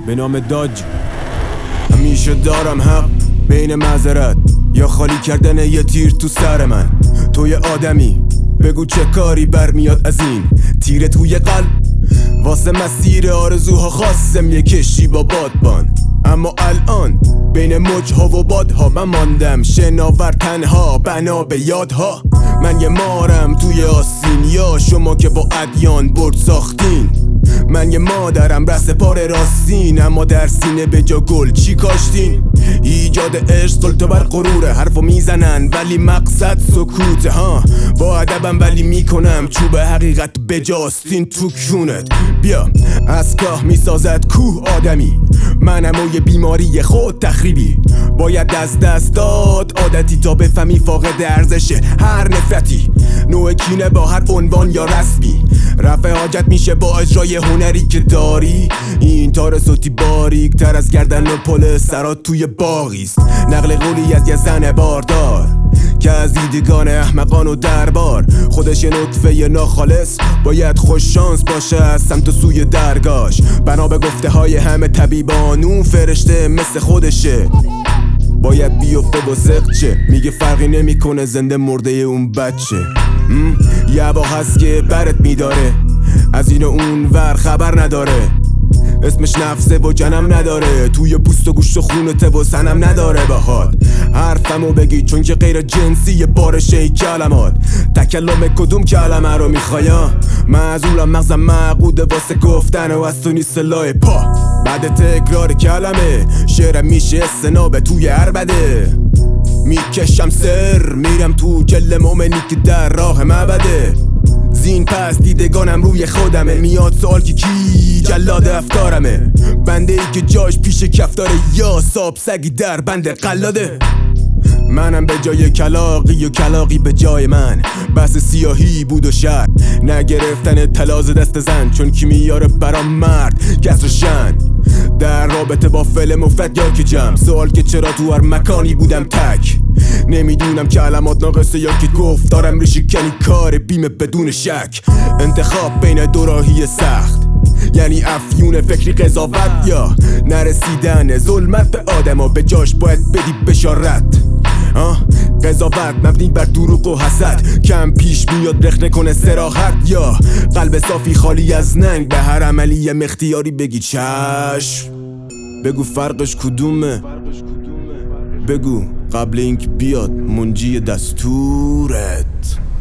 به نام داج. همیشه دارم حق بین معذرت یا خالی کردن یه تیر تو سر من. توی آدمی بگو چه کاری برمیاد از این تیر توی قلب. واسه مسیر آرزوها خواستم یه کشی با بادبان، اما الان بین موجها و بادها من ماندم شناور تنها بنا به یادها. من یه مارم توی آسین یا شما که با ادیان برد ساختین. من یه مادرم رس پار راستین، اما در سینه به جا گل چی کاشتین؟ ایجاد عشق سلطه بر غروره، حرفو میزنن ولی مقصد سکوته ها. با ادبم ولی میکنم چوب حقیقت بجاستین تو کونت. بیا از کاه میسازد کوه آدمی، منم و یه بیماری خود تخریبی. باید از دست داد عادتی تا بفهمی فاقد ارزشه هر نفرتی. نوع کینه با هر عنوان یا رسمی رفع حاجت میشه با اجرای هنری که داری. این تار صوتی باریک تر از گردن و پل سرات توی باغیست. نقل قولی از یه زن باردار که از دیدگان احمقان و دربار خودش یه نطفه ناخالص باید خوش شانس باشه از سمت و سوی درگاش. بنا به گفته های همه طبیبانون فرشته مثل خودشه باید بیفته با زقچه. میگه فرقی نمیکنه زنده مرده اون بچه. یه هوا هست که برت میداره از این و اون ور خبر نداره. اسمش نفسه و جنم نداره، توی پوست و گوشت و خونته و سنم نداره. باهات حرفمو بگی چون که غیر جنسی بارشه ای کلمات. تکلم کدوم کلمه رو میخوایا؟ معزولم مغزم معقوده واسه گفتن و از تو نیست سلاح پا. بعد تکرار کلمه شعرم میشه سنابه توی عربده. میکشم سر میرم تو جل مومنی که در راه معبده. زین پس دیدگانم روی خودمه، میاد سوال که کی جلاد افکارمه. بنده ای که جاش پیش کفتاره یا ساب سگی در بند قلاده. منم به جای کلاقی و کلاقی به جای من. بس سیاهی بود و شر نگرفتن تلاز دست زن، چون کی میاره برام مرد کسر شن. در رابطه با فعل مفرد یا که جمع، سوال که چرا تو هر مکانی بودم تک. نمیدونم کلمات ناقصه یا که گفت دارم ریشکنی کار بیمه بدون شک. انتخاب بین دو راهی سخت، یعنی افیون فکری قضاوت یا نرسیدن ظلمت به آدم ها به جاش باید بدی بشارت. قضاوت مبنی بر دروغ و حسد کم پیش میاد رخنه کنه سراحت، یا قلب صافی خالی از ننگ به هر عملی اختیاری بگی چشم. بگو فرقش کدومه، بگو قبل اینکه بیاد منجی دستورت.